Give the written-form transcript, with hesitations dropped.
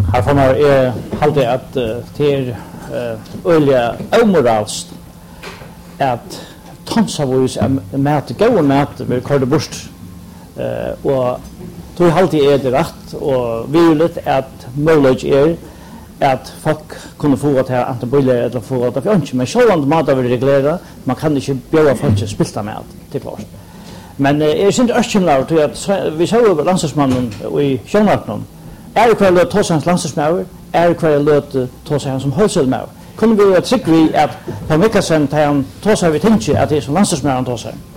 Här får man alltid att det öliga omoralst att tonsavvis mat, god mat vill kalla bort. Och då alltid det rätt och vill att möjligt att folk kunde få att ha antibiotika eller få att ha inte men själva mat vill reglera man kan inte bjuda folk att spilla mat till klart. Men är inte örskinlar till att vi såg landslagsmannen i Sjönarpnon. Är kvar låt ta sig landslagsmäver, är kvar låt ta sig som hölselmäver. Kunde vi trycka vi att på mycket sen ta sig vi tänkte att det är som landslagsmäver tar sig.